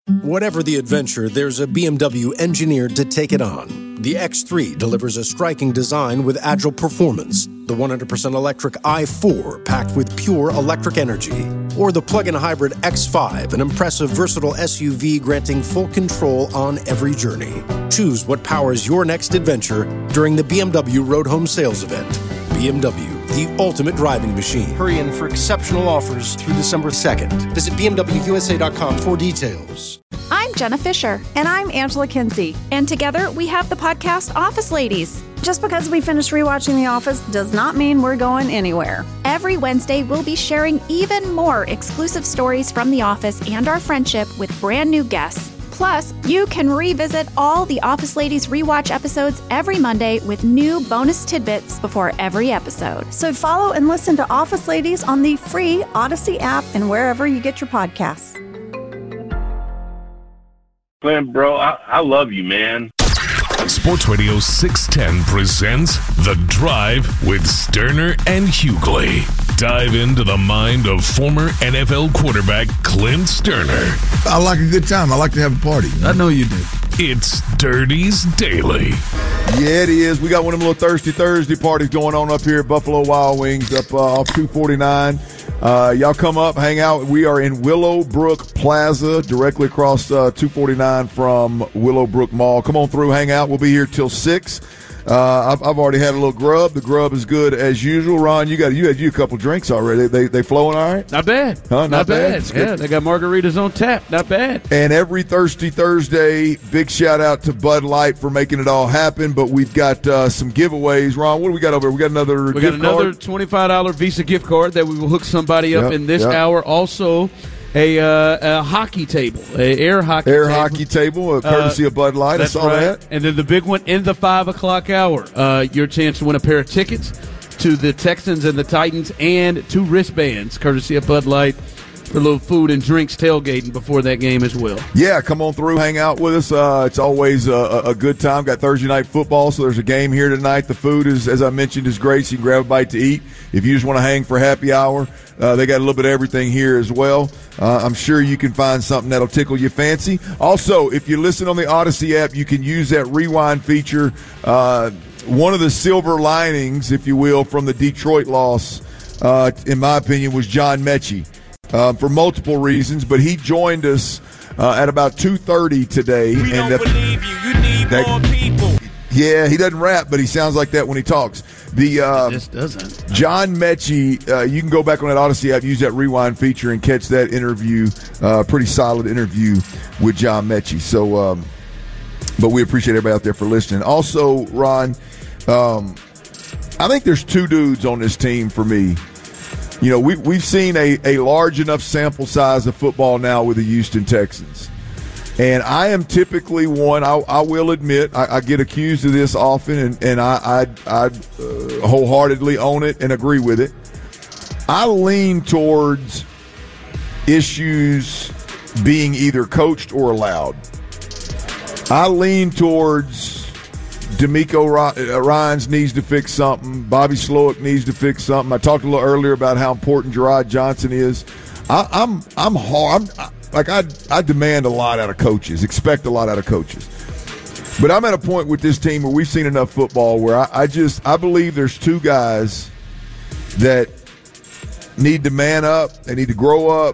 Whatever the adventure, there's a BMW engineered to take it on. The X3 delivers a striking design with agile performance. The 100% electric i4 packed with pure electric energy. Or the plug-in hybrid X5, an impressive, versatile SUV granting full control on every journey. Choose what powers your next adventure during the BMW Road Home Sales Event. BMW, the ultimate driving machine. Hurry in for exceptional offers through December 2nd. Visit BMWUSA.com for details. I'm Jenna Fisher. And I'm Angela Kinsey. And together we have the podcast Office Ladies. Just because we finished rewatching The Office does not mean we're going anywhere. Every Wednesday, we'll be sharing even more exclusive stories from The Office and our friendship with brand new guests. Plus, you can revisit all the Office Ladies rewatch episodes every Monday with new bonus tidbits before every episode. So follow and listen to Office Ladies on the free Odyssey app and wherever you get your podcasts. Glenn, bro, I love you, man. Sports Radio 610 presents The Drive with Sterner and Hughley. Dive into the mind of former NFL quarterback Clint Sterner. I like a good time. I like to have a party. I know you do. It's Dirty's Daily. Yeah, it is. We got one of them little Thirsty Thursday parties going on up here at Buffalo Wild Wings up off 249. Y'all come up, hang out. We are in Willowbrook Plaza, directly across 249 from Willowbrook Mall. Come on through, hang out. We'll be here till 6. I've already had a little grub. The grub is good as usual. Ron, you had a couple drinks already. They flowing all right? Not bad. Huh? Not bad. Yeah, they got margaritas on tap. Not bad. And every Thirsty Thursday, big shout out to Bud Light for making it all happen. But we've got some giveaways. Ron, what do we got over here? We got another $25 Visa gift card that we will hook somebody up in this hour. Also, a hockey table, an air hockey table, courtesy of Bud Light. I saw that. And then the big one in the 5 o'clock hour, your chance to win a pair of tickets to the Texans and the Titans and 2 wristbands, courtesy of Bud Light, for a little food and drinks tailgating before that game as well. Yeah, come on through, hang out with us. It's always a good time. Got Thursday night football, so there's a game here tonight. The food is, as I mentioned, is great, so you can grab a bite to eat. If you just want to hang for happy hour, they got a little bit of everything here as well. I'm sure you can find something that'll tickle your fancy. Also, if you listen on the Odyssey app, you can use that rewind feature. One of the silver linings, if you will, from the Detroit loss, in my opinion, was John Mechie. For multiple reasons, but he joined us at about 2:30 today. We don't believe you. You need more people. Yeah, he doesn't rap, but he sounds like that when he talks. Just doesn't. John Mechie, you can go back on that Odyssey app, use that rewind feature, and catch that interview. Pretty solid interview with John Mechie. So, but we appreciate everybody out there for listening. Also, Ron, I think there's 2 dudes on this team for me. You know, we've seen a large enough sample size of football now with the Houston Texans. And I am typically one, I will admit, I get accused of this often, and I wholeheartedly own it and agree with it. I lean towards issues being either coached or allowed. I lean towards DeMeco Ryans needs to fix something. Bobby Slowick needs to fix something. I talked a little earlier about how important Gerard Johnson is. I'm hard. I demand a lot out of coaches, expect a lot out of coaches. But I'm at a point with this team where we've seen enough football where I believe there's 2 guys that need to man up. They need to grow up.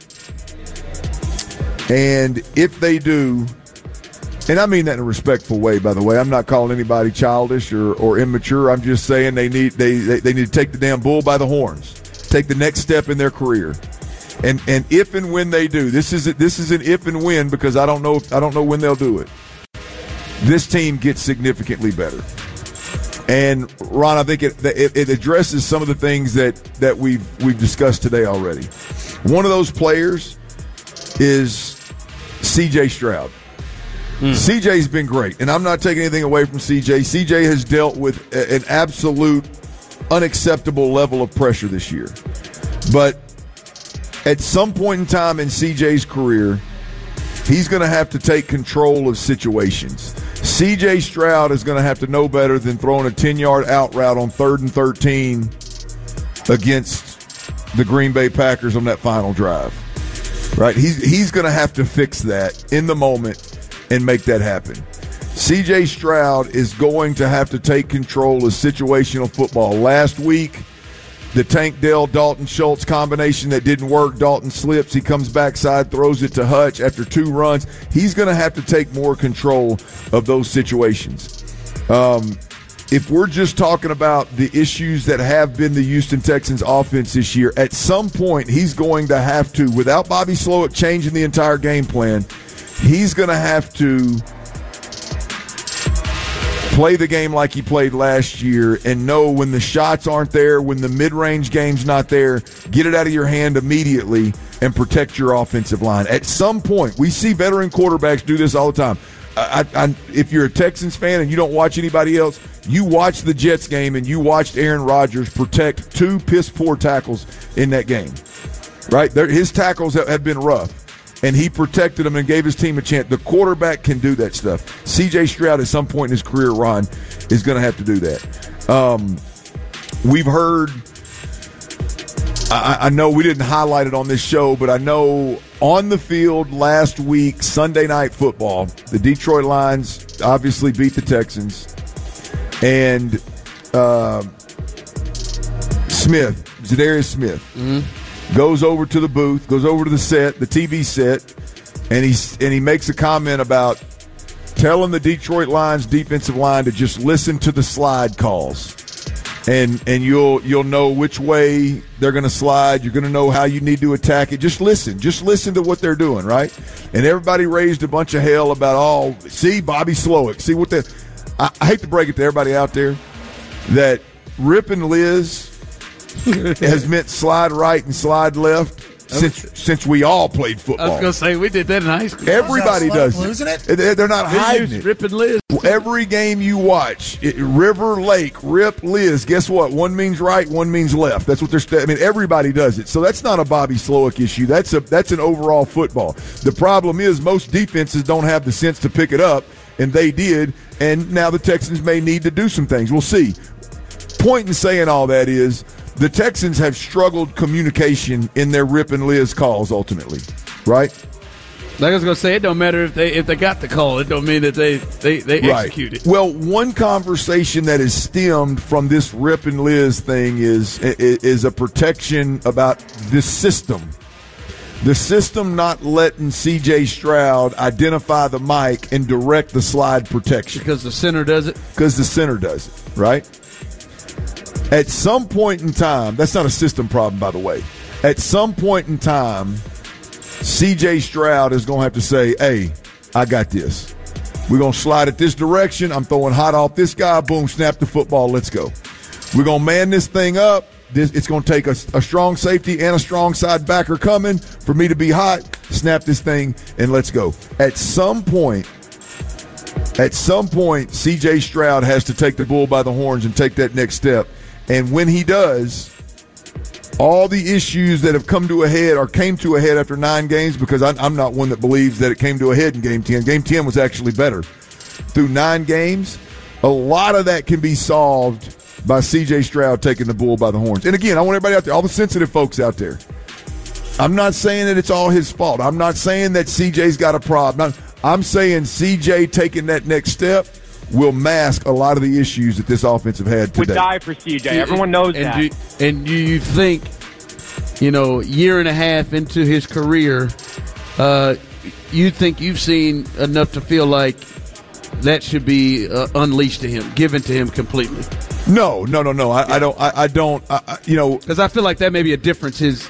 And if they do, and I mean that in a respectful way, by the way. I'm not calling anybody childish or immature. I'm just saying they need to take the damn bull by the horns, take the next step in their career. And if and when they do, this is an if and when, because I don't know when they'll do it. This team gets significantly better. And Ron, I think it addresses some of the things that we've discussed today already. One of those players is C.J. Stroud. CJ's been great, and I'm not taking anything away from CJ. CJ has dealt with an absolute unacceptable level of pressure this year. But at some point in time in CJ's career, he's going to have to take control of situations. CJ Stroud is going to have to know better than throwing a 10-yard out route on 3rd and 13 against the Green Bay Packers on that final drive. Right? He's going to have to fix that in the moment and make that happen. C.J. Stroud is going to have to take control of situational football. Last week, the Tank Dell, Dalton Schultz combination that didn't work. Dalton slips. He comes backside, throws it to Hutch after 2 runs. He's going to have to take more control of those situations. If we're just talking about the issues that have been the Houston Texans offense this year, at some point he's going to have to, without Bobby Slowick changing the entire game plan, he's going to have to play the game like he played last year and know when the shots aren't there, when the mid-range game's not there, get it out of your hand immediately and protect your offensive line. At some point, we see veteran quarterbacks do this all the time. If you're a Texans fan and you don't watch anybody else, you watch the Jets game and you watched Aaron Rodgers protect 2 piss-poor tackles in that game. Right? His tackles have been rough. And he protected them and gave his team a chance. The quarterback can do that stuff. C.J. Stroud at some point in his career, Ron, is going to have to do that. We've heard, I know we didn't highlight it on this show, but I know on the field last week, Sunday Night Football, the Detroit Lions obviously beat the Texans. And Zadarius Smith, goes over to the booth, goes over to the set, the TV set, and he makes a comment about telling the Detroit Lions defensive line to just listen to the slide calls, and you'll know which way they're going to slide. You're going to know how you need to attack it. Just listen to what they're doing, right? And everybody raised a bunch of hell about see Bobby Slowick, see what the. I hate to break it to everybody out there that Rip and Liz has meant slide right and slide left since we all played football. I was going to say, we did that in high school. Everybody does losing it. They're not hiding it. Rip and Liz. Every game you watch, River, Lake, Rip, Liz, guess what? One means right, one means left. That's what they're I mean, everybody does it. So that's not a Bobby Slowick issue. That's an overall football. The problem is most defenses don't have the sense to pick it up, and they did, and now the Texans may need to do some things. We'll see. Point in saying all that is the Texans have struggled communication in their Rip and Liz calls ultimately, right? Like I was going to say, it don't matter if they got the call. It don't mean that they right. execute it. Well, one conversation that is stemmed from this Rip and Liz thing is a protection about this system. The system not letting C.J. Stroud identify the mic and direct the slide protection. Because the center does it? Because the center does it, right? At some point in time, that's not a system problem, by the way. At some point in time, C.J. Stroud is going to have to say, hey, I got this. We're going to slide it this direction. I'm throwing hot off this guy. Boom, snap the football. Let's go. We're going to man this thing up. It's going to take a strong safety and a strong side backer coming for me to be hot. Snap this thing, and let's go. At some point, C.J. Stroud has to take the bull by the horns and take that next step. And when he does, all the issues that have come to a head or came to a head after 9 games, because I'm not one that believes that it came to a head in Game 10. Game 10 was actually better. Through 9 games, a lot of that can be solved by C.J. Stroud taking the bull by the horns. And again, I want everybody out there, all the sensitive folks out there, I'm not saying that it's all his fault. I'm not saying that C.J.'s got a problem. I'm saying C.J. taking that next step will mask a lot of the issues that this offense have had today. Would die for C.J. Everyone knows that. And you think, year and a half into his career, you think you've seen enough to feel like that should be unleashed to him, given to him completely? No. I don't. Because I feel like that may be a difference. His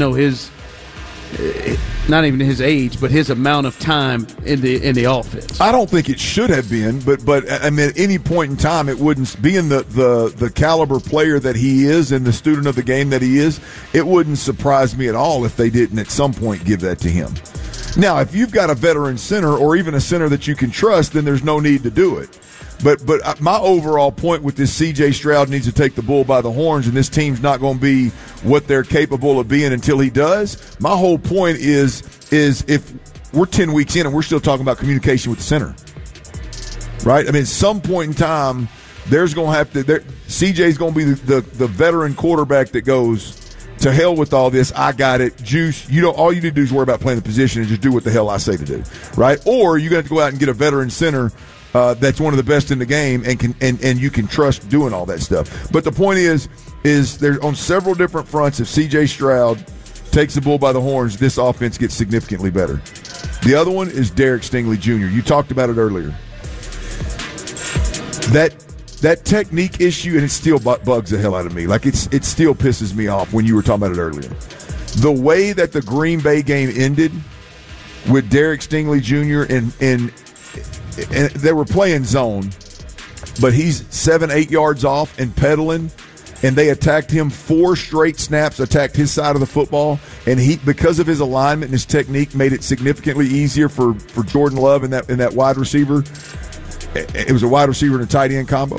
not even his age, but his amount of time in the offense. I don't think it should have been, but I mean, at any point in time, it wouldn't. Being the caliber player that he is and the student of the game that he is, it wouldn't surprise me at all if they didn't at some point give that to him. Now, if you've got a veteran center or even a center that you can trust, then there's no need to do it. But my overall point with this C.J. Stroud needs to take the bull by the horns, and this team's not going to be what they're capable of being until he does. My whole point is if we're 10 weeks in and we're still talking about communication with the center, right? I mean, at some point in time, there's going to have to – C.J.'s going to be the veteran quarterback that goes, to hell with all this. I got it. Juice, all you need to do is worry about playing the position and just do what the hell I say to do, right? Or you got to go out and get a veteran center that's one of the best in the game and you can trust doing all that stuff. But the point is there's on several different fronts. If C.J. Stroud takes the bull by the horns, this offense gets significantly better. The other one is Derek Stingley Jr. You talked about it earlier. That technique issue, and it still bugs the hell out of me. Like it still pisses me off when you were talking about it earlier. The way that the Green Bay game ended with Derek Stingley Jr. and they were playing zone, but he's 7-8 yards off and pedaling, and they attacked him 4 straight snaps, attacked his side of the football, and he, because of his alignment and his technique, made it significantly easier for Jordan Love and that wide receiver. It was a wide receiver and a tight end combo.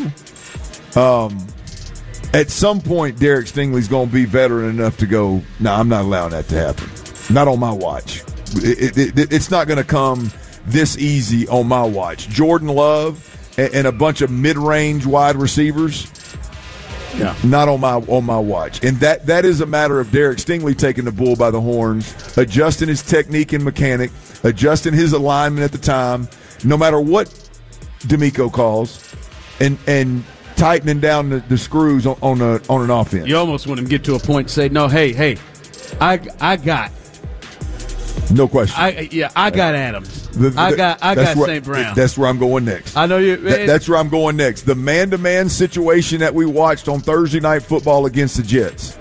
At some point, Derek Stingley's going to be veteran enough to go, no, I'm not allowing that to happen. Not on my watch. It's not going to come this easy on my watch. Jordan Love and a bunch of mid-range wide receivers, not on my watch. And that is a matter of Derek Stingley taking the bull by the horns, adjusting his technique and mechanic, adjusting his alignment at the time, no matter what D'Amico calls, and tightening down the screws on an offense. You almost want him to get to a point and say, no, hey, I got. No question. I got Adams. I got St. Brown. That's where I'm going next. I know you. That's where I'm going next. The man-to-man situation that we watched on Thursday Night Football against the Jets.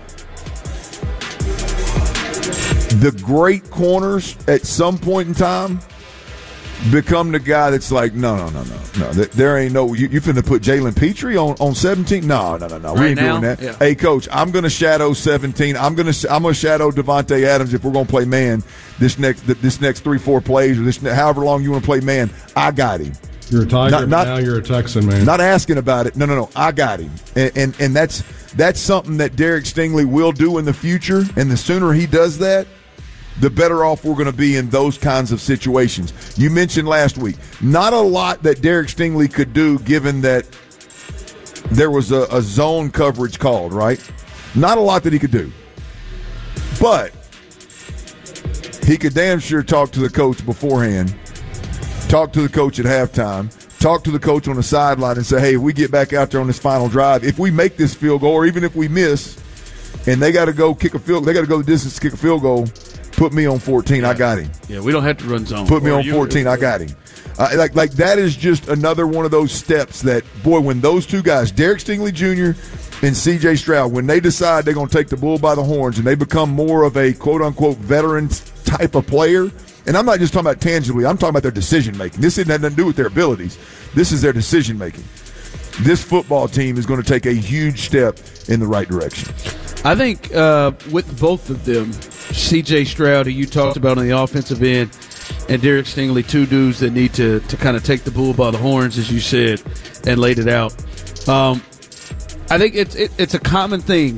The great corners at some point in time become the guy that's like, no. There ain't no. You finna put Jalen Petrie on 17? No. We ain't doing that. Yeah. Hey, coach, I'm gonna shadow 17. I'm gonna shadow Devontae Adams if we're gonna play man this next 3-4 plays or however long you want to play man. I got him. You're a Tiger, now you're a Texan, man. Not asking about it. No. I got him, and that's something that Derek Stingley will do in the future. And the sooner he does that, the better off we're going to be in those kinds of situations. You mentioned last week, not a lot that Derek Stingley could do given that there was a zone coverage called, right? Not a lot that he could do. But he could damn sure talk to the coach beforehand, talk to the coach at halftime, talk to the coach on the sideline and say, hey, if we get back out there on this final drive, if we make this field goal or even if we miss and they got to go kick a field, they got to go the distance to kick a field goal, put me on 14. I got him. Yeah, we don't have to run zone. Put me on 14. I got him. Like that is just another one of those steps that, boy, when those two guys, Derek Stingley Jr. and C.J. Stroud, when they decide they're going to take the bull by the horns and they become more of a quote-unquote veteran type of player, and I'm not just talking about tangibly, I'm talking about their decision-making. This isn't nothing to do with their abilities. This is their decision-making. This football team is going to take a huge step in the right direction. I think with both of them, C.J. Stroud, who you talked about on the offensive end, and Derek Stingley, two dudes that need to kind of take the bull by the horns, as you said, and laid it out. I think it's a common thing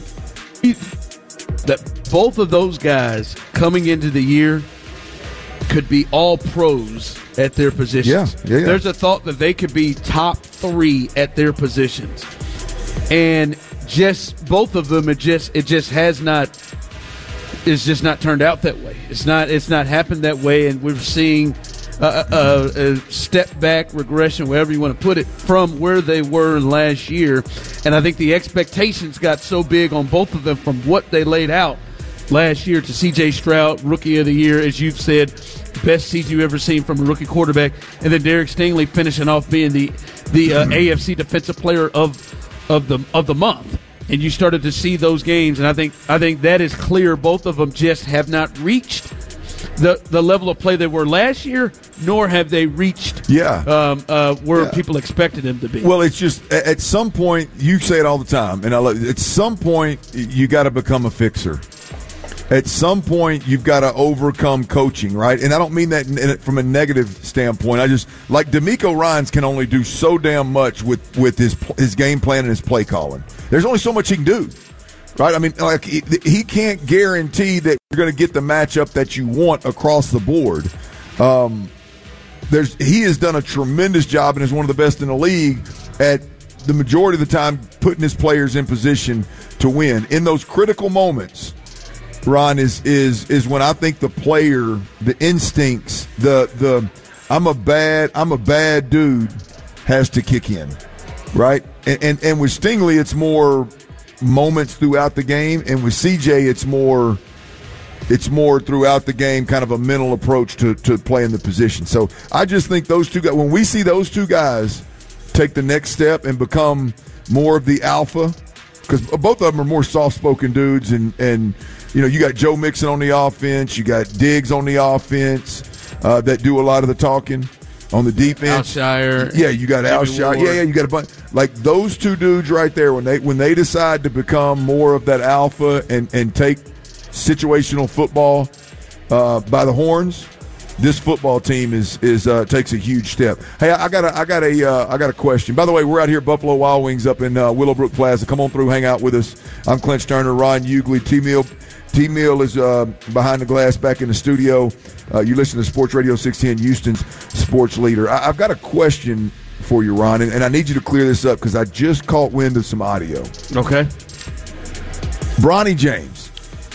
that both of those guys coming into the year could be all pros at their positions. Yeah. There's a thought that they could be top 3 at their positions. And just both of them, it's just not turned out that way. It's not happened that way, and we're seeing a step back regression, wherever you want to put it, from where they were last year. And I think the expectations got so big on both of them from what they laid out last year to C.J. Stroud, Rookie of the Year, as you've said, best season you've ever seen from a rookie quarterback, and then Derek Stingley finishing off being the AFC Defensive Player of the month. And you started to see those games, and I think that is clear. Both of them just have not reached the level of play they were last year, nor have they reached where people expected them to be. Well, it's just at some point, you say it all the time, and at some point you got to become a fixer. At some point, you've got to overcome coaching, right? And I don't mean that from a negative standpoint. I just, like, D'Amico Ryans can only do so damn much with his game plan and his play calling. There's only so much he can do, right? I mean, like, he can't guarantee that you're going to get the matchup that you want across the board. He has done a tremendous job and is one of the best in the league at the majority of the time putting his players in position to win. In those critical moments, Ron, is when I think the player, the instincts, the I'm a bad dude has to kick in, right? And with Stingley, it's more moments throughout the game, and with CJ, it's more throughout the game, kind of a mental approach to playing the position. So I just think those two guys, when we see those two guys take the next step and become more of the alpha, because both of them are more soft-spoken dudes, and you got Joe Mixon on the offense, you got Diggs on the offense that do a lot of the talking. On the defense, Alshire, yeah, you got Alshire, yeah, you got a bunch like those two dudes right there. When they decide to become more of that alpha and take situational football by the horns, this football team is takes a huge step. Hey, I got a question. By the way, we're out here at Buffalo Wild Wings up in Willowbrook Plaza. Come on through, hang out with us. I'm Clint Sterner, Ron Hughley, T-Mill is behind the glass back in the studio. You listen to Sports Radio 610, Houston's sports leader. I've got a question for you, Ron, and I need you to clear this up because I just caught wind of some audio. Okay. Bronny James.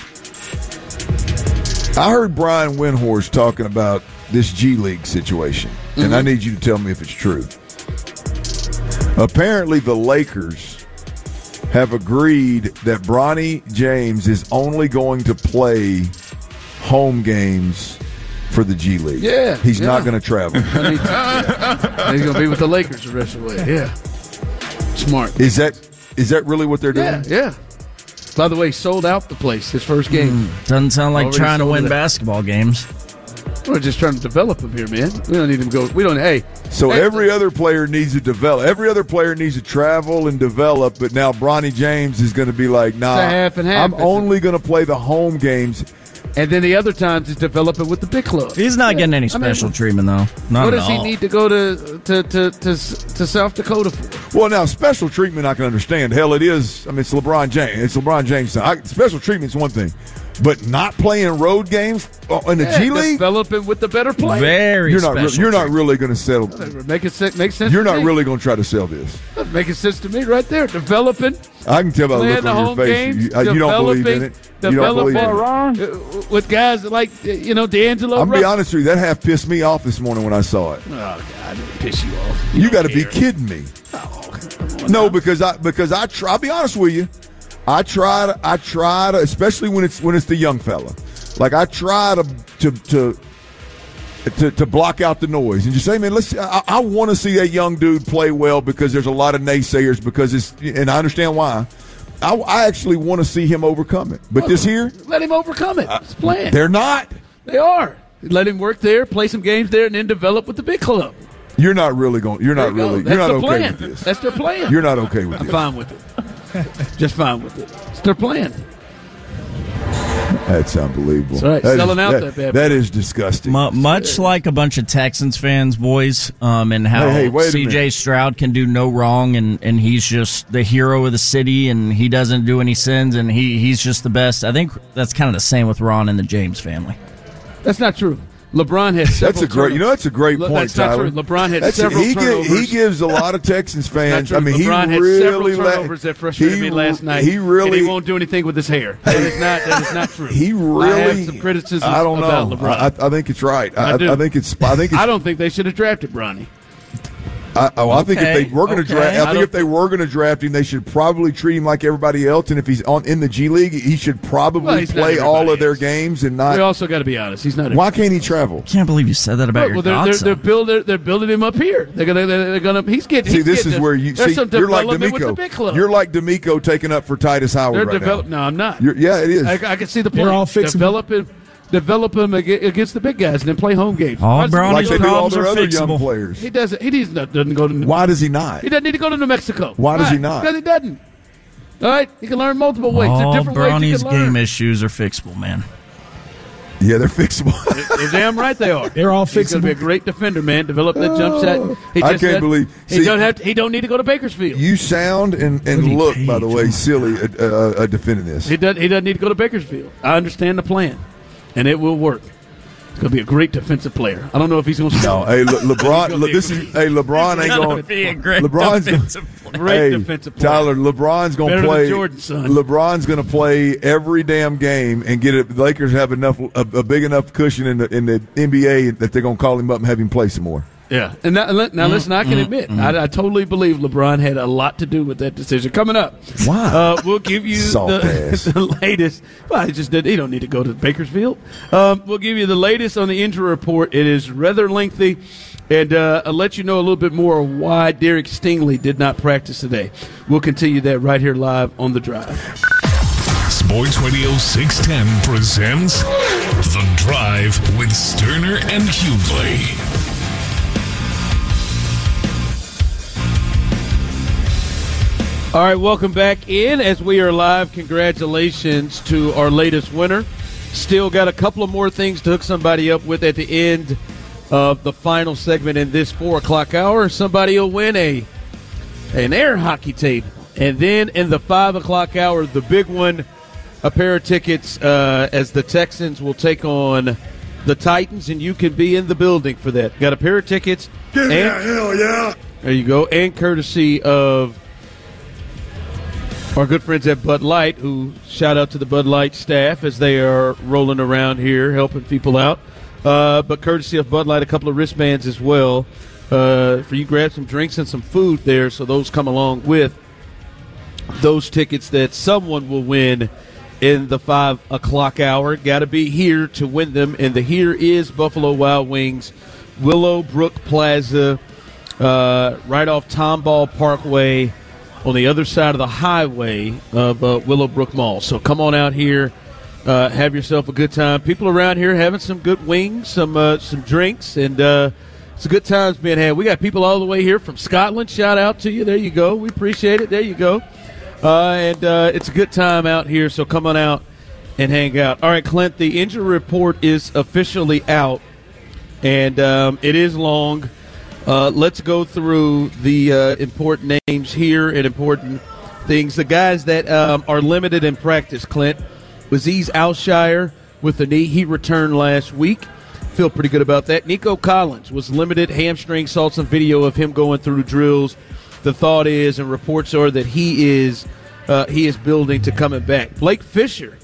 I heard Brian Windhorst talking about this G League situation, and I need you to tell me if it's true. Apparently, the Lakers have agreed that Bronny James is only going to play home games for the G League. Yeah. He's not going to travel. He's going to be with the Lakers the rest of the way. Yeah. Smart. Is that really what they're doing? Yeah. By the way, sold out the place his first game. Doesn't sound like trying to win basketball games. We're just trying to develop him here, man. We don't need him to go. We don't. Hey. So every other player needs to develop. Every other player needs to travel and develop. But now Bronny James is going to be like, nah, half and half. I'm only going to play the home games. And then the other times he's developing with the big club. He's not getting any special treatment, though. Not what at does all. he need to go to South Dakota for? Well, now, special treatment I can understand. Hell, it is. I mean, it's LeBron James. It's LeBron James. Special treatment's one thing. But not playing road games in the G League? Developing with the better players. Very You're not really going to settle. Make sense. You're not really going to try to sell this. That's making sense to me right there. Developing. I can tell by the look on your face. Games, you don't believe in it. You don't believe in it. With guys like, D'Angelo. I'm going to be honest with you. That half pissed me off this morning when I saw it. Oh, God. It piss you off. You got to be kidding me. No, because I try. I'll be honest with you. I try to, especially when it's the young fella. Like I try to block out the noise and just say, man, I want to see that young dude play well because there's a lot of naysayers and I understand why. I actually want to see him overcome it. But this here, let him overcome it. It's planned. They're not. They are. Let him work there, play some games there, and then develop with the big club. You're not really going. You're not really. You're not okay with this. That's their plan. You're not okay with this. I'm fine with it. Just fine with it. It's their plan. That's unbelievable. That's right. Selling out that bad boy. That is disgusting. Much like a bunch of Texans fans, boys, and how C.J. Stroud can do no wrong, and he's just the hero of the city, and he doesn't do any sins, and he's just the best. I think that's kind of the same with Ron and the James family. That's not true. LeBron had several that's a great point, that's Tyler. Not true. LeBron had several turnovers. He gives a lot of Texans fans. I mean, LeBron had several turnovers that frustrated me last night. And he won't do anything with his hair. That is not true. He really. I have some criticisms about LeBron. I think it's right. I think it's. I don't think they should have drafted Bronny. I think if they were going to draft, if they were going to draft him, they should probably treat him like everybody else. And if he's in the G League, he should probably play all of their games and not. We also got to be honest. He's not. Why can't he travel? Can't believe you said that about your godson. They're building him up here. They're gonna. He's getting. See, this is where you see. You're like D'Amico. You're like D'Amico taking up for Titus Howard right now. No, I'm not. Yeah, it is. I can see the plan. Develop him against the big guys and then play home games. All Bronny's like problems are other fixable. Young players. He doesn't. He doesn't go to. Why does he not? He doesn't need to go to New Mexico. Why does he not? Because he doesn't. All right, he can learn multiple ways. All different Bronny's ways game issues are fixable, man. Yeah, they're fixable. You're damn right they are. They're all fixable. He's going to be a great defender, man. Develop that jump shot. I can't believe he don't need to go to Bakersfield. You sound and look, by the way, silly defending this. He doesn't need to go to Bakersfield. I understand the plan, and it will work. He's going to be a great defensive player. I don't know if he's going to score. No, hey, LeBron. LeBron ain't going to be a great defensive player. Great defensive player. Tyler, LeBron's going to play. Jordan, son. LeBron's going to play every damn game and get it. The Lakers have a big enough cushion in the NBA that they're going to call him up and have him play some more. Yeah, and now listen, I can admit, I totally believe LeBron had a lot to do with that decision. Coming up, wow, we'll give you the latest. Well, he don't need to go to Bakersfield. We'll give you the latest on the injury report. It is rather lengthy, and I'll let you know a little bit more why Derek Stingley did not practice today. We'll continue that right here live on The Drive. Sports Radio 610 presents The Drive with Sterner and Hughley. All right, welcome back in as we are live. Congratulations to our latest winner. Still got a couple of more things to hook somebody up with at the end of the final segment in this 4 o'clock hour. Somebody will win an air hockey table. And then in the 5 o'clock hour, the big one, a pair of tickets as the Texans will take on the Titans, and you can be in the building for that. Got a pair of tickets. Hell yeah. There you go. And courtesy of our good friends at Bud Light, who shout out to the Bud Light staff as they are rolling around here helping people out. But courtesy of Bud Light, a couple of wristbands as well. For you grab some drinks and some food there, so those come along with those tickets that someone will win in the 5 o'clock hour. Got to be here to win them. And the here is Buffalo Wild Wings, Willowbrook Plaza, right off Tomball Parkway, on the other side of the highway of Willowbrook Mall. So come on out here, have yourself a good time. People around here having some good wings, some drinks, and it's a good times being had. We got people all the way here from Scotland. Shout out to you. There you go. We appreciate it. There you go. And it's a good time out here, so come on out and hang out. All right, Clint, the injury report is officially out, and it is long. Let's go through the important names here and important things. The guys that are limited in practice, Clint. Azeez Al-Shire with the knee. He returned last week. Feel pretty good about that. Nico Collins was limited hamstring. Saw some video of him going through drills. The thought is, and reports are, that he is building to coming back. Blake Fisher.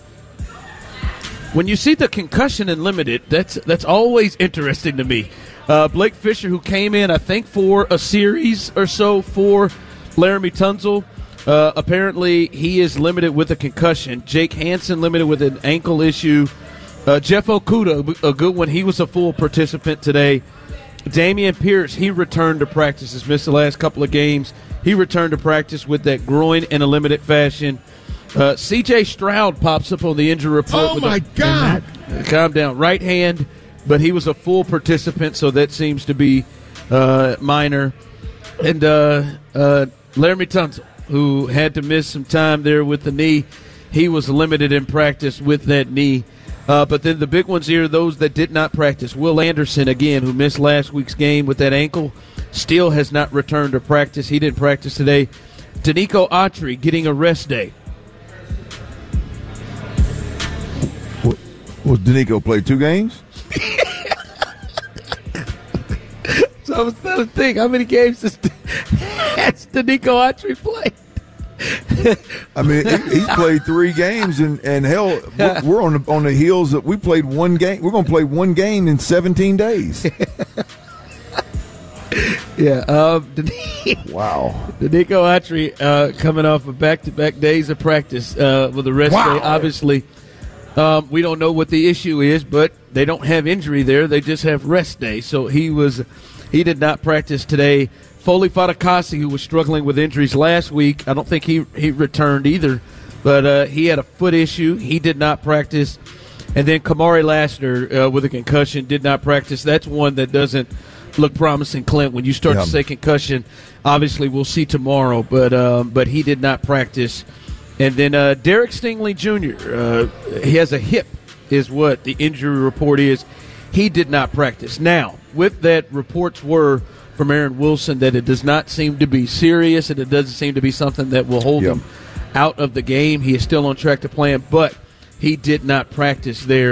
When you see the concussion and limited, that's always interesting to me. Blake Fisher, who came in, I think, for a series or so for Laramie Tunsil. Apparently, he is limited with a concussion. Jake Hansen limited with an ankle issue. Jeff Okuda, a good one. He was a full participant today. Damian Pierce, he returned to practice. Has missed the last couple of games. He returned to practice with that groin in a limited fashion. C.J. Stroud pops up on the injury report. Oh, my God. Calm down. Right hand. But he was a full participant, so that seems to be minor. And Laramie Tunsil, who had to miss some time there with the knee, he was limited in practice with that knee. But then the big ones here, those that did not practice. Will Anderson, again, who missed last week's game with that ankle, still has not returned to practice. He didn't practice today. Danico Autry getting a rest day. Well, Danico played 2 games? So I was trying to think, how many games has Danico Autry played? I mean, he's played 3 games, and hell, we're on the heels that we played 1 game. We're going to play 1 game in 17 days. Yeah. Wow. Danico Autry coming off of back-to-back days of practice with a rest day. Obviously, we don't know what the issue is, but they don't have injury there. They just have rest day. So he did not practice today. Foley Fatukasi, who was struggling with injuries last week, I don't think he returned either, but he had a foot issue. He did not practice. And then Kamari Lassiter with a concussion did not practice. That's one that doesn't look promising, Clint. When you start to say concussion, obviously we'll see tomorrow, but he did not practice. And then Derek Stingley Jr., he has a hip is what the injury report is. He did not practice. Now, with that, reports were from Aaron Wilson that it does not seem to be serious, and it doesn't seem to be something that will hold him out of the game. He is still on track to playing, but he did not practice there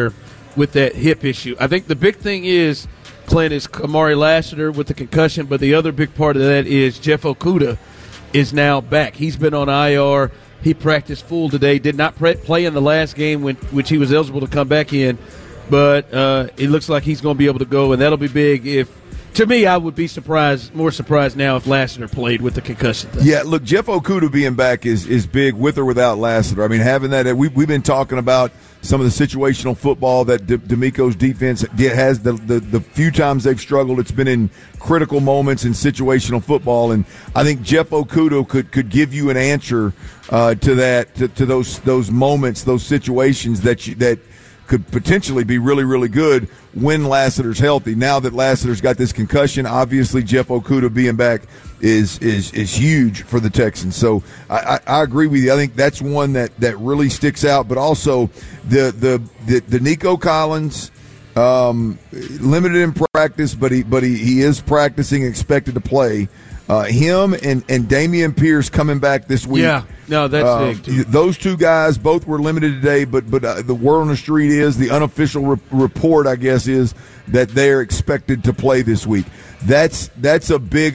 with that hip issue. I think the big thing is, Clint, is Kamari Lassiter with the concussion, but the other big part of that is Jeff Okudah is now back. He's been on IR. He practiced full today, did not play in the last game which he was eligible to come back in, but it looks like he's going to be able to go, and that'll be big. To me, I would be more surprised now if Lassiter played with the concussion thing. Yeah, look, Jeff Okudah being back is big with or without Lassiter. I mean, having that, we've been talking about some of the situational football that D'Amico's defense has. The few times they've struggled, it's been in critical moments in situational football, and I think Jeff Okudah could give you an answer to that, to those moments, those situations that could potentially be really, really good when Lassiter's healthy. Now that Lassiter's got this concussion, obviously Jeff Okudah being back is huge for the Texans. So I agree with you. I think that's one that really sticks out. But also the Nico Collins, limited in practice, but he is practicing, expected to play. Him and Dameon Pierce coming back this week. Yeah, no, that's big too. Those two guys both were limited today, but the word on the street is, the unofficial report, I guess, is that they're expected to play this week. That's a big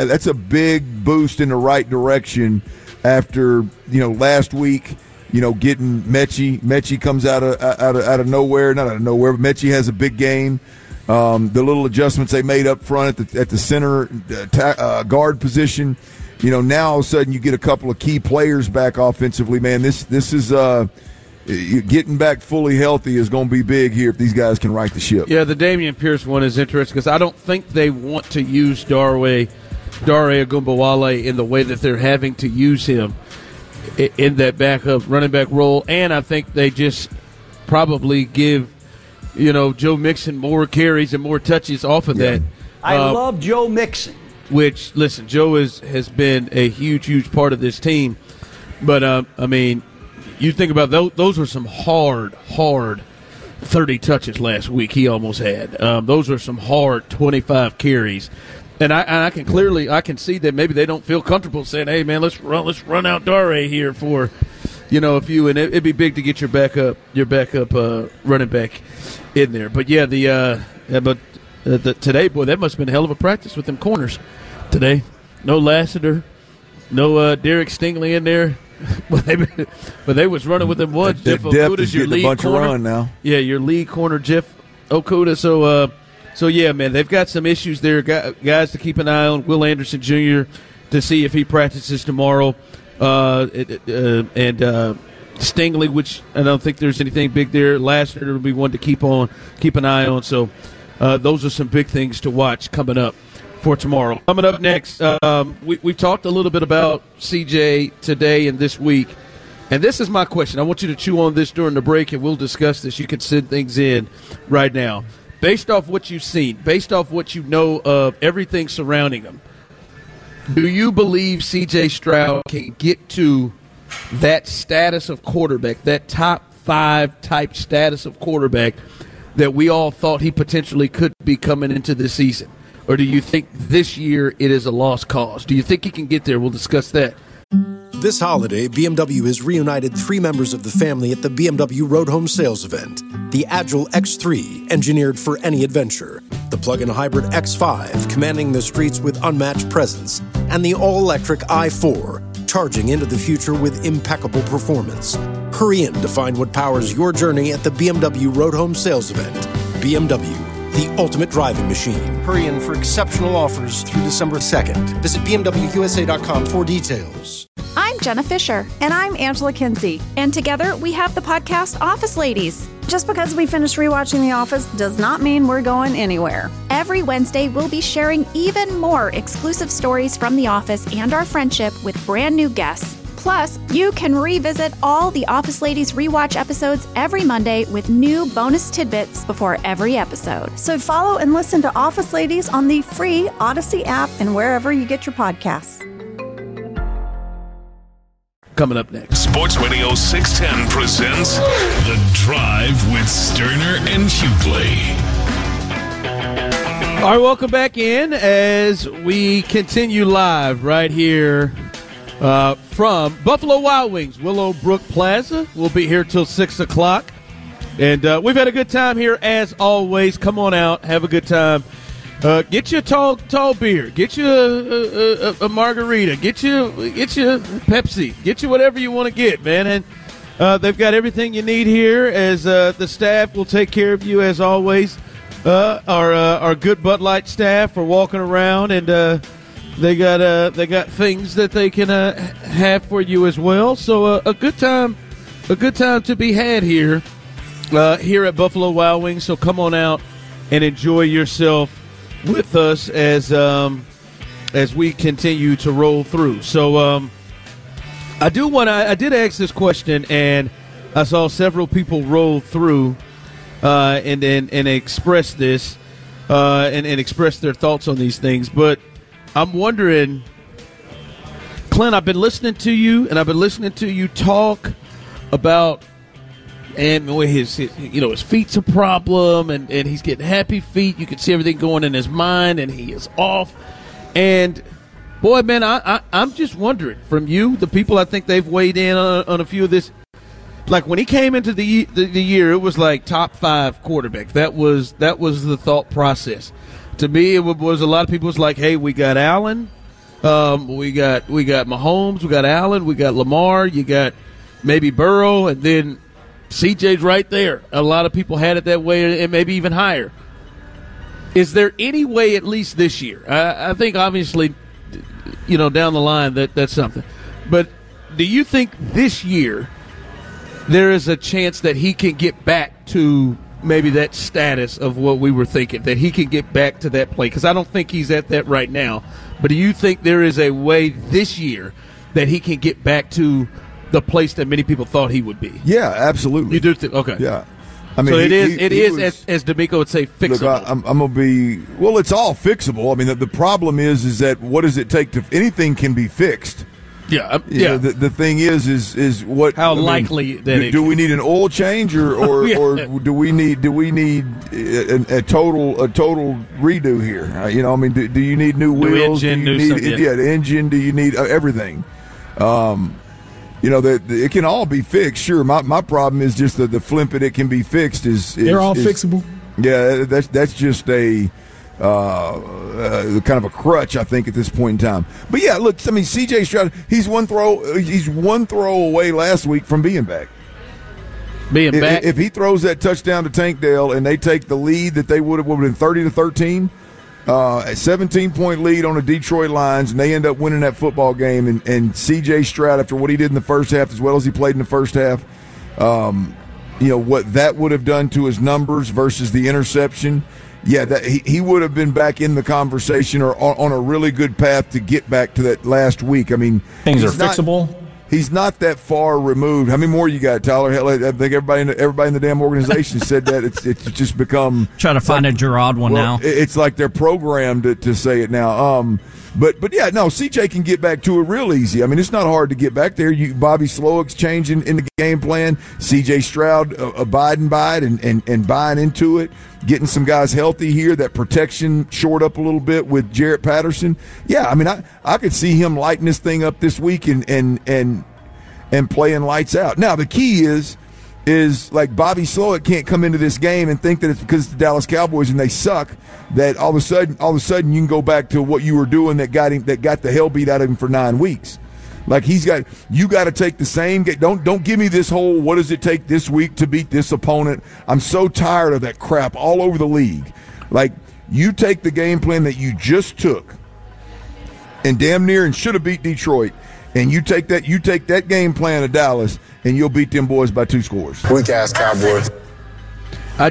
boost in the right direction after last week. Getting Mechie comes out of nowhere, not out of nowhere, but Mechie has a big game. The little adjustments they made up front at the center guard position, now all of a sudden you get a couple of key players back offensively. Man, this is getting back fully healthy is going to be big here if these guys can right the ship. Yeah, the Dameon Pierce one is interesting because I don't think they want to use Dare Ogunbowale in the way that they're having to use him in that backup running back role, and I think they just probably give Joe Mixon more carries and more touches off of that. I love Joe Mixon. Which, listen, Joe has been a huge, huge part of this team. But, I mean, you think about those were some hard 30 touches last week he almost had. Those are some hard 25 carries. And I can see that maybe they don't feel comfortable saying, hey, man, let's run out Dare here for a few. And it'd be big to get your backup running back in there. But today, boy, that must have been a hell of a practice with them corners today. No Lassiter, no Derek Stingley in there, but they was running with them ones. Jeff Okudah's your lead corner. Of run now. Yeah, your lead corner, Jeff Okudah. So yeah, man, they've got some issues there, guys to keep an eye on. Will Anderson Jr. to see if he practices tomorrow, and Stingley, which I don't think there's anything big there. Lassiter will be one to keep an eye on. So those are some big things to watch coming up for tomorrow. Coming up next, we talked a little bit about CJ today and this week, and this is my question. I want you to chew on this during the break, and we'll discuss this. You can send things in right now. Based off what you've seen, based off what you know of everything surrounding him, do you believe CJ Stroud can get to that status of quarterback, that top 5 type status of quarterback that we all thought he potentially could be coming into this season? Or do you think this year it is a lost cause? Do you think he can get there? We'll discuss that. This holiday, BMW has reunited 3 members of the family at the BMW Road Home Sales event. The Agile X3, engineered for any adventure. The plug-in hybrid X5, commanding the streets with unmatched presence. And the all-electric i4, charging into the future with impeccable performance. Hurry in to find what powers your journey at the BMW Road Home Sales event. BMW, the ultimate driving machine. Hurry in for exceptional offers through December 2nd. Visit BMWUSA.com for details. I'm Jenna Fisher. And I'm Angela Kinsey. And together we have the podcast Office Ladies. Just because we finished rewatching The Office does not mean we're going anywhere. Every Wednesday, we'll be sharing even more exclusive stories from The Office and our friendship with brand new guests. Plus, you can revisit all the Office Ladies rewatch episodes every Monday with new bonus tidbits before every episode. So follow and listen to Office Ladies on the free Odyssey app and wherever you get your podcasts. Coming up next, Sports Radio 610 presents The Drive with Sterner and Hughley. All right, welcome back in as we continue live right here from Buffalo Wild Wings, Willowbrook Plaza. We'll be here till 6 o'clock. And we've had a good time here as always. Come on out, have a good time. Get you a tall beer. Get you a margarita. Get you Pepsi. Get you whatever you want to get, man. And they've got everything you need here. As the staff will take care of you as always. Our good Bud Light staff are walking around, and they got things that they can have for you as well. So a good time to be had here at Buffalo Wild Wings. So come on out and enjoy yourself with us as we continue to roll through. So I did ask this question, and I saw several people roll through and express this and express their thoughts on these things. But I'm wondering, Clint, I've been listening to you, and I've been listening to you talk about, and his feet's a problem, and he's getting happy feet. You can see everything going in his mind, and he is off. And boy, man, I'm just wondering from you, the people I think they've weighed in on a few of this. Like when he came into the year, it was like top 5 quarterback. That was the thought process. To me, it was a lot of people was like, hey, we got Allen, we got Mahomes, we got Allen, we got Lamar, you got maybe Burrow, and then CJ's right there. A lot of people had it that way, and maybe even higher. Is there any way, at least this year? I think obviously, down the line that's something. But do you think this year there is a chance that he can get back to maybe that status of what we were thinking, that he can get back to that play? Because I don't think he's at that right now. But do you think there is a way this year that he can get back to the place that many people thought he would be? Yeah, absolutely. You do think? Okay. Yeah. I mean, so it is, as D'Amico would say, fixable. Look, I'm going to be – well, it's all fixable. I mean, the problem is that what does it take to – anything can be fixed. Yeah, The thing is what? How likely that do we need an oil change or do we need a total redo here? Do you need new wheels? The engine. Do you need everything? It can all be fixed. Sure, my problem is just the flimp it can be fixed is they're all fixable. Yeah, that's just a. Kind of a crutch, I think, at this point in time. But yeah, look, I mean, C.J. Stroud, he's one throw away last week from being back. If he throws that touchdown to Tank Dell and they take the lead that they would have been 30-13, a 17-point lead on the Detroit Lions, and they end up winning that football game. And C.J. Stroud, after what he did in the first half, as well as he played in the first half, what that would have done to his numbers versus the interception. Yeah, that he would have been back in the conversation or on a really good path to get back to that last week. I mean, things are fixable. He's not that far removed. How many more you got, Tyler? Hell, I think everybody in the damn organization said that. It's just become trying to find a Gerard one now. It's like they're programmed to say it now. But yeah, no, CJ can get back to it real easy. I mean, it's not hard to get back there. Bobby Slowick's changing in the game plan. CJ Stroud abiding by it and buying into it. Getting some guys healthy here. That protection shored up a little bit with Jarrett Patterson. Yeah, I mean, I could see him lighting this thing up this week and playing lights out. Now the key is like Bobby Slowick can't come into this game and think that it's because it's the Dallas Cowboys and they suck that all of a sudden you can go back to what you were doing that got the hell beat out of him for 9 weeks. Like you got to take the same game. Don't give me this whole what does it take this week to beat this opponent. I'm so tired of that crap all over the league. Like you take the game plan that you just took and damn near and should have beat Detroit, and you take that game plan to Dallas and you'll beat them boys by 2 scores. Weak ass Cowboys. I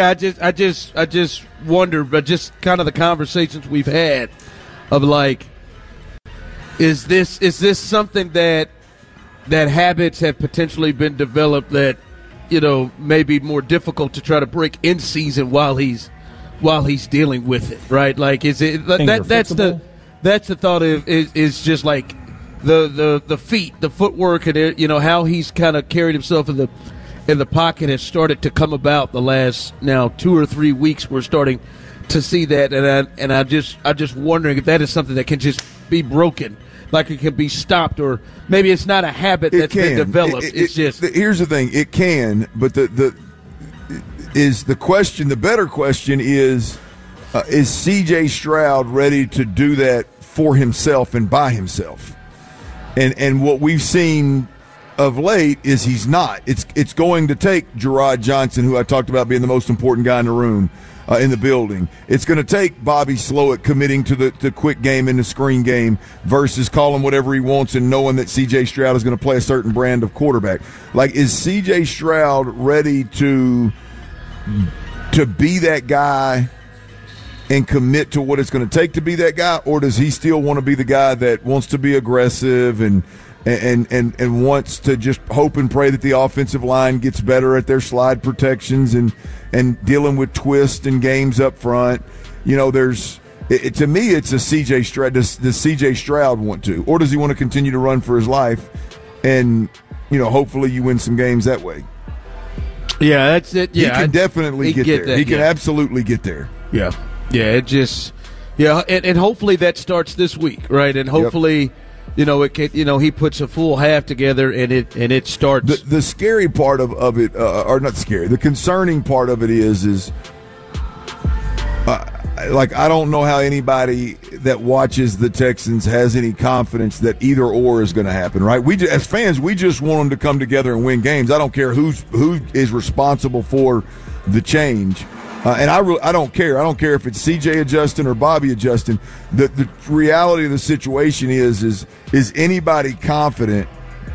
just wonder, but just kind of the conversations we've had of like, is this something that habits have potentially been developed that may be more difficult to try to break in season while he's dealing with it, right? Like, is it that's the thought of is just like the feet, the footwork, and how he's kind of carried himself in the pocket has started to come about the last now 2 or 3 weeks. We're starting to see that, and I just wondering if that is something that can just be broken, like it can be stopped, or maybe it's not a habit that's been developed. It's just here's the thing: it can, but is the question. The better question is C.J. Stroud ready to do that for himself and by himself? And what we've seen of late is he's not. It's going to take Gerard Johnson, who I talked about being the most important guy in the room, in the building. It's going to take Bobby Slowik committing to the quick game and the screen game versus calling whatever he wants and knowing that C.J. Stroud is going to play a certain brand of quarterback. Like, is C.J. Stroud ready to be that guy and commit to what it's going to take to be that guy, or does he still want to be the guy that wants to be aggressive and wants to just hope and pray that the offensive line gets better at their slide protections and dealing with twists and games up front? You know, to me, it's a C.J. Stroud. Does C.J. Stroud want to, or does he want to continue to run for his life and, you know, hopefully you win some games that way? Yeah, that's it. Yeah, he can definitely get there. That, he can absolutely get there. Yeah. Yeah, it just and hopefully that starts this week, right? And hopefully, you know, it can, you know, he puts a full half together and it starts. The scary part of it, or not scary, the concerning part of it is like, I don't know how anybody that watches the Texans has any confidence that either or is going to happen, right? As fans, we just want them to come together and win games. I don't care who is responsible for the change. And I don't care. I don't care if it's CJ adjusting or Bobby adjusting. The reality of the situation is anybody confident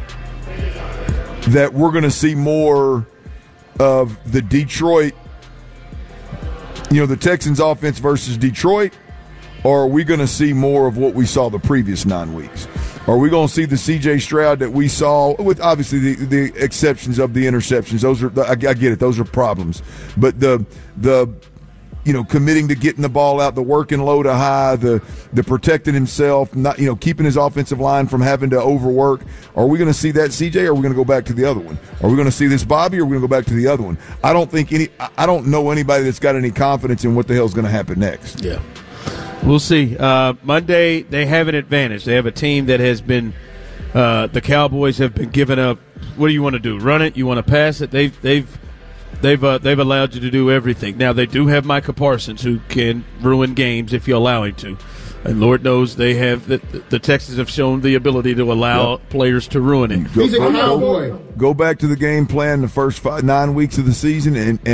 that we're going to see more of the Detroit, you know, the Texans offense versus Detroit, or are we going to see more of what we saw the previous 9 weeks? Are we going to see the C.J. Stroud that we saw, with obviously the exceptions of the interceptions? Those are, I get it, those are problems. But the you know, committing to getting the ball out, the working low to high, the protecting himself, not, you know, keeping his offensive line from having to overwork. Are we going to see that C.J. or are we going to go back to the other one? Are we going to see this Bobby or are we going to go back to the other one? I don't know anybody that's got any confidence in what the hell is going to happen next. Yeah. We'll see. Monday, they have an advantage. They have a team that has been the Cowboys have been giving up. What do you want to do? Run it? You want to pass it? They've allowed you to do everything. Now, they do have Micah Parsons, who can ruin games if you allow him to. And Lord knows they have the Texans have shown the ability to allow players to ruin it. He's a cowboy. Go back to the game plan the first 9 weeks of the season,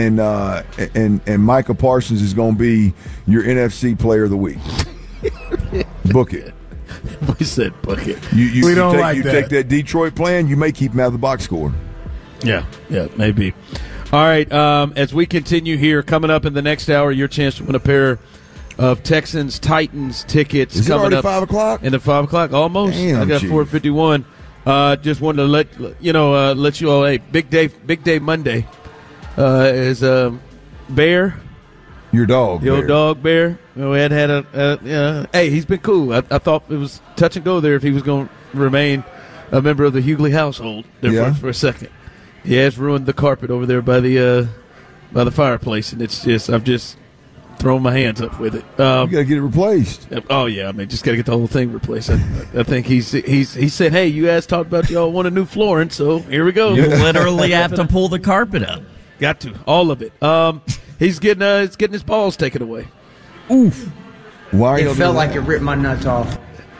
and Micah Parsons is going to be your NFC Player of the Week. Book it. We said book it. You take that Detroit plan, you may keep him out of the box score. Yeah, maybe. All right, as we continue here, coming up in the next hour, your chance to win a pair of Texans-Titans tickets. Is coming it already up 5 o'clock? In the 5 o'clock, almost. Damn, I got 4:51. Just wanted to let you all, hey, big day Monday is Bear. Your dog, the old dog Bear. We had hey, he's been cool. I thought it was touch and go there if he was going to remain a member of the Hughley household there for a second. He has ruined the carpet over there by the fireplace, and it's just I've just thrown my hands up with it. You got to get it replaced. Oh yeah, I mean, just got to get the whole thing replaced. I think he said, "Hey, you guys talked about y'all want a new flooring, so here we go." You literally have to pull the carpet up. Got to, all of it. He's getting his balls taken away. Oof! Why? It felt like it ripped my nuts off.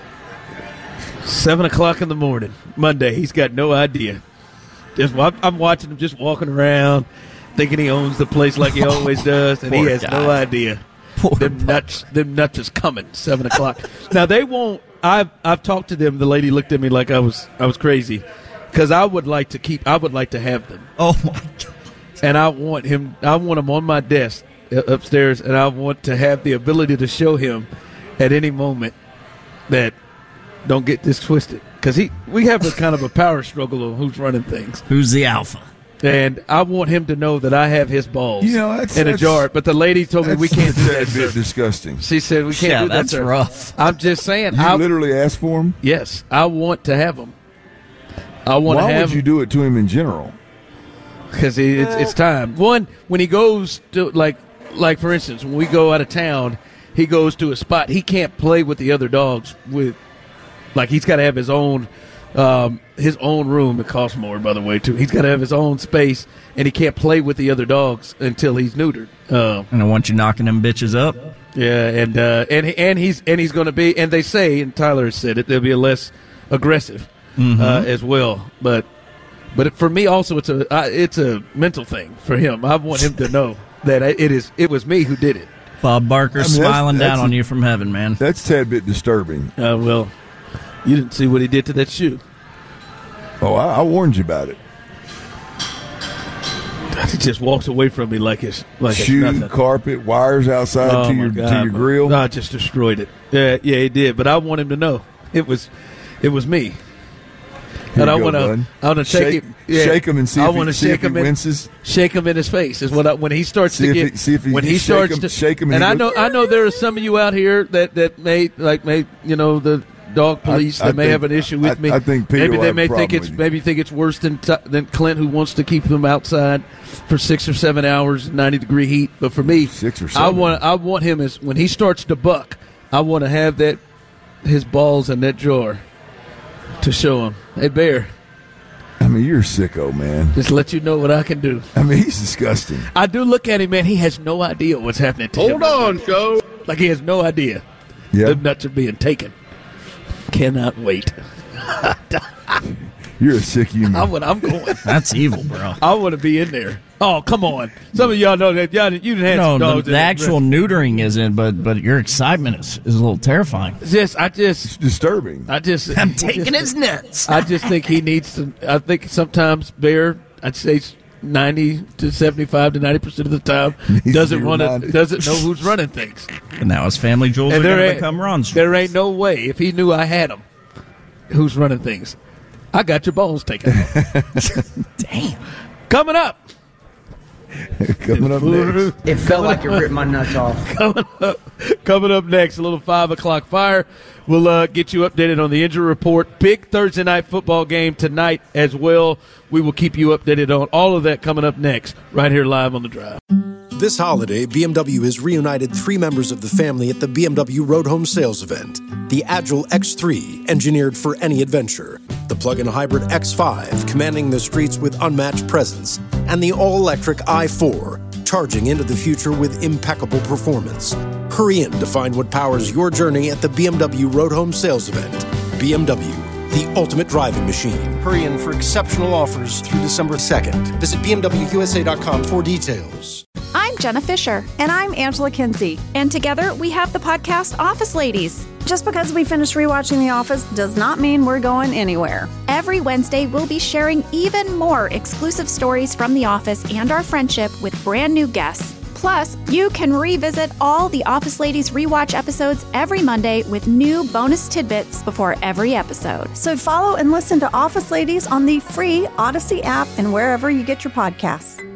7 o'clock in the morning, Monday. He's got no idea. I'm watching him just walking around, thinking he owns the place like he always does, and he has no idea. Them nuts is coming. 7 o'clock. Now they won't. I've talked to them. The lady looked at me like I was crazy, because I would like to have them. Oh my God! And I want him on my desk upstairs, and I want to have the ability to show him at any moment that don't get this twisted. Because we have a kind of a power struggle of who's running things. Who's the alpha? And I want him to know that I have his balls in a jar. But the lady told me we can't do that. That's a bit disgusting. She said we can't do that, that's rough. I'm just saying. You literally asked for him? Yes. I want to have him. I want to have him. Why would you do it to him in general? Because it's time. One, when he goes to, like for instance, when we go out of town, he goes to a spot. He can't play with the other dogs with. Like, he's got to have his own His own room, it costs more, by the way, too. He's got to have his own space, and he can't play with the other dogs until he's neutered. And I want you knocking them bitches up. Yeah, and he's going to be, and they say, and Tyler has said it, they'll be less aggressive as well. But for me also, it's a mental thing for him. I want him to know that it was me who did it. Bob Barker smiling down on you from heaven, man. That's a tad bit disturbing. Well, you didn't see what he did to that shoe. Oh, I warned you about it. He just walks away from me like it's shoe, nothing. Carpet, wires outside to your grill. No, I just destroyed it. Yeah, he did. But I want him to know it was me. And I want to shake him. Yeah. Shake him and see if he winces. Shake him in his face is what when he starts to get. Shake him. And I know there are some of you out here that may the dog police that may have an issue with me. I think maybe they may think it's worse than Clint, who wants to keep them outside for 6 or 7 hours, 90-degree heat. But for me, 6 or 7. I want him when he starts to buck. I want to have his balls in that jar to show him, hey, Bear. I mean, you're a sicko, man. Just let you know what I can do. I mean, he's disgusting. I do look at him, man. He has no idea what's happening to him. Hold on, Joe. Like he has no idea. Yeah. The nuts are being taken. Cannot wait. You're a sick human. I'm going. That's evil, bro. I want to be in there. Oh, come on. Some of y'all know that. You didn't have some dogs. The actual neutering isn't, but your excitement is a little terrifying. It's disturbing. I'm taking his nuts. I just think he needs some. I think sometimes Bear, I'd say 90 to 75 to 90% of the time, doesn't know who's running things. And now his family jewels are going to become Ron's. There ain't no way, if he knew I had him, who's running things. I got your balls taken. Damn. Coming up next. It felt like you ripped my nuts off. Coming up next, a little 5 o'clock fire. We'll get you updated on the injury report. Big Thursday night football game tonight as well. We will keep you updated on all of that coming up next, right here live on The Drive. This holiday, BMW has reunited 3 members of the family at the BMW Road Home Sales Event. The Agile X3, engineered for any adventure. The plug-in hybrid X5, commanding the streets with unmatched presence. And the all-electric i4, charging into the future with impeccable performance. Hurry in to find what powers your journey at the BMW Road Home Sales Event. BMW, the ultimate driving machine. Hurry in for exceptional offers through December 2nd. Visit BMWUSA.com for details. I'm Jenna Fisher. And I'm Angela Kinsey. And together we have the podcast Office Ladies. Just because we finished rewatching The Office does not mean we're going anywhere. Every Wednesday, we'll be sharing even more exclusive stories from The Office and our friendship with brand new guests. Plus, you can revisit all the Office Ladies rewatch episodes every Monday with new bonus tidbits before every episode. So follow and listen to Office Ladies on the free Odyssey app and wherever you get your podcasts.